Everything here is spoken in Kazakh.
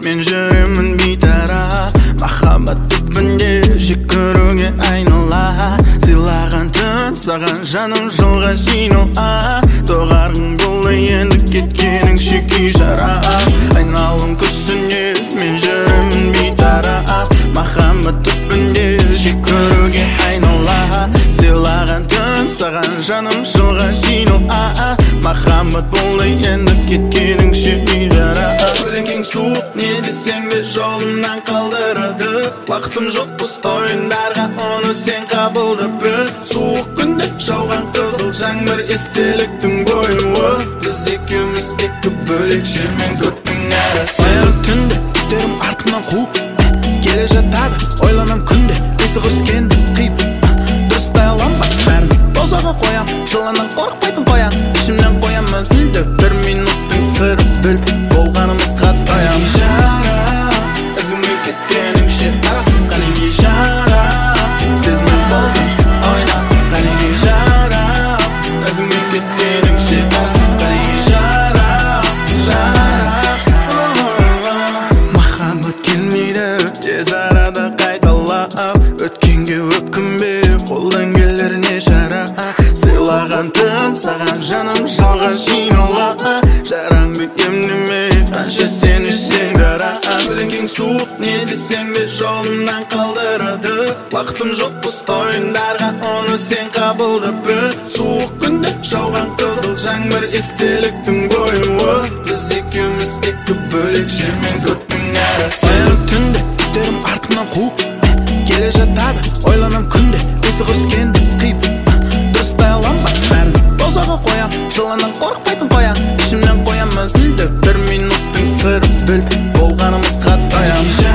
мен жүремін бейтарап. Махаббат түбінде жек көруге айнала. Сыйлаған түн саған жаным жылға жинала. Доғарғың болды енді кеткенің шеки жара. Айналым күрсіне мен жүремін бейтарап. Махаббат түбінде жек көруге айнала. Сыйлаған түн саған жаным жылға жинала. Махаббат болды енді кеткенің шеки жара. Көлеңкең суық не десең де жолымнан қалдырады. Уақытым жоқ бос ойындарға, оны сен қабылдап біл. Суық күнде жауған қызыл жаңбыр естеліктің бойы. Біз екеуміз екі бөлек жер мен көктің арасы. Айлы түнде үстерім артымнан қуып келе жатады. Ойланам күнде бесік өскенді қиып. Дұрыстай аламын бәрін бозаға қоям. Жыланнан қорықпайтын қоян. Ішімнен қоям мәзілді бір минуттың сыры біліп. Болғанымызға тоям. Жара ізіңе кеткенің ше ара. Қанеңе жара сезіммен болдым ойнап. Қанеңе жара ізіңе кеткенің ше ара. Қанеңе жара махаббат келмейді тез арада қайталап. Өткенге өкінбе қолдан келер не шара. Сыйлаған түн саған жаным жылға жинала. Жараңды емдеме қанша сен ішсең дара. Көлеңкең суық не десең де жолымнан қалдырады. Уақытым жоқ бос ойындарға, оны сен қабылдап біл. Суық күнде жауған қызыл жаңбыр естеліктің бойы. Біз екеуміз екі бөлек жер мен көктің арасы. Айлы түнде үстерім артымнан қуып келе жатады. Ойланам күнде бесік өскенді қиып. Дұрыстай аламын бәрін бозаға қоям. Жыланнан қорықпайтын қоян. Ішімнен қоям мәзілді бір минуттың сыры біліп. Болғанымызға тоям.